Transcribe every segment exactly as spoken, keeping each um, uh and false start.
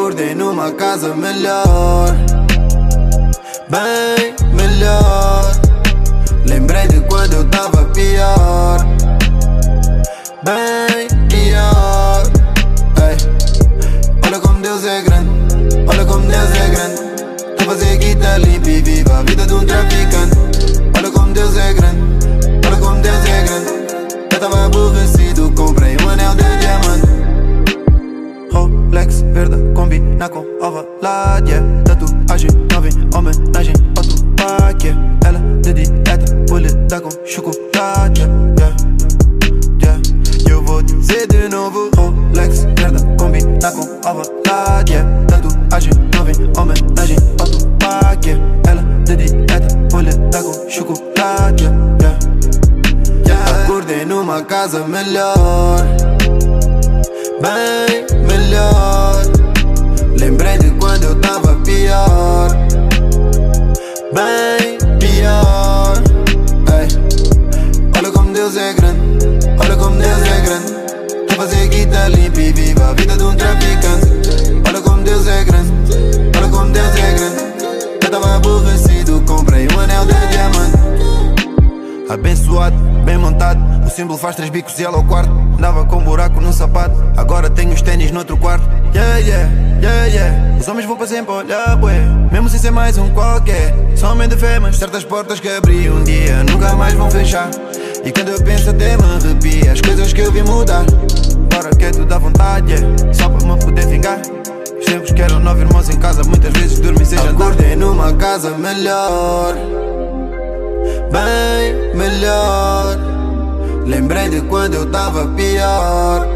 Acordei numa casa melhor, bem melhor. Lembrei de quando eu tava pior, bem pior. Ei. Olha como Deus é grande, olha como Deus é grande. Tô a fazer guita limpa e viva a vida de um traficante. Olha como Deus é grande, olha como Deus é grande. Eu tava aborrecido, comprei um anel de diamante. Rolex verde combina com Ovalade, yeah. Tatuagem nova em homenagem ao Tupac, yeah. Ela de dieta, vou lidar com chocolate, yeah. Yeah. E eu vou dizer de novo, Rolex verde combina com Ovalade, yeah. Tatuagem nova em homenagem ao Tupac, yeah. Ela de dieta, vou lidar com chocolate, yeah. Yeah. Acordei numa casa melhor, bem melhor. Lembrei de quando eu tava pior, bem pior. Ei. Olha como Deus é grande, olha como Deus é grande. Tô a fazer guita limpa e viva a vida de um traficante. Olha como Deus é grande, olha como Deus é grande. Eu tava aborrecido, comprei um anel de diamante. Abençoado, bem montado, o símbolo faz três bicos e ela ao quarto. Andava com um buraco no sapato, agora tenho os ténis no outro quarto. Yeah, yeah, yeah, yeah. Os homens vão para sempre olhar, bué, mesmo sem ser mais um qualquer. Sou homem de fé, mas certas portas que abri um dia nunca mais vão fechar. E quando eu penso até me arrepia, as coisas que eu vi mudar. Agora que é tudo à vontade, yeah, só para me poder vingar. Os tempos que eram nove irmãos em casa, muitas vezes dormi sem jantar. Acordei numa casa melhor, bem melhor. Lembrei de quando eu tava pior,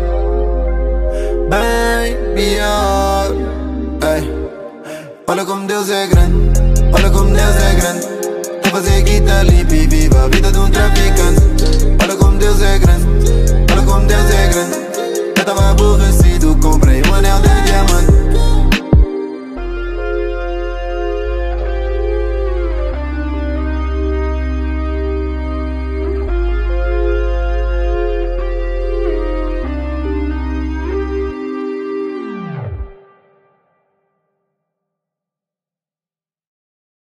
bem pior. Ei. Olha como Deus é grande, olha como Deus é grande. Tô a fazer guita limpa e viva a vida de um traficante.